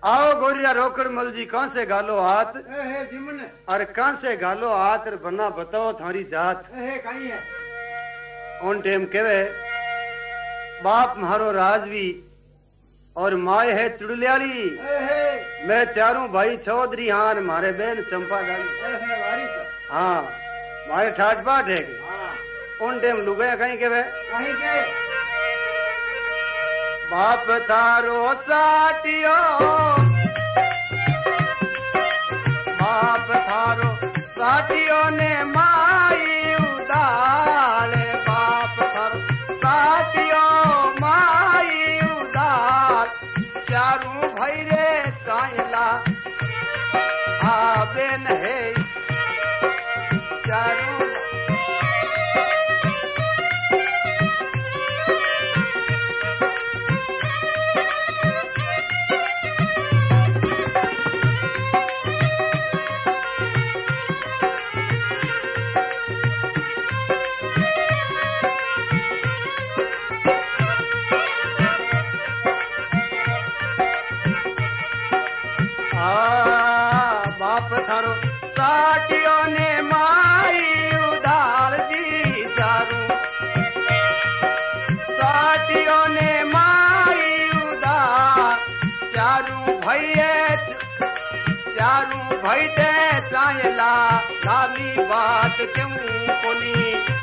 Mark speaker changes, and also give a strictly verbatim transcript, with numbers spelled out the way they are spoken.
Speaker 1: आओ गोरिया रोकड़ मल जी कहां से गालो हाथ
Speaker 2: ए हे जिमन
Speaker 1: और कहां से गालो हाथ और बना बताओ थारी जात
Speaker 2: ए हे काई है
Speaker 1: उन टाइम केवे बाप मारो राजवी और माए है चुड़लियाली
Speaker 2: ए हे
Speaker 1: मैं चारों भाई चौधरी हान मारे बहन चंपा डाली
Speaker 2: ए हे वारिस
Speaker 1: हाँ मारे ठाट बाट है के
Speaker 2: हां
Speaker 1: उन टाइम लुगाया कहीं केवे
Speaker 2: काई के
Speaker 1: बाप थारो साटियो बाप थारो साटियो ने माई उदाल बाप थारो साटियो माई उदाल चारू भैरे कायला आबेन है चारू बाप थारो साटियो ने माई उदार दी चारू साटियो ने माई उदार चारू भैये चारू भैते चायला लाली बात क्यों कोनी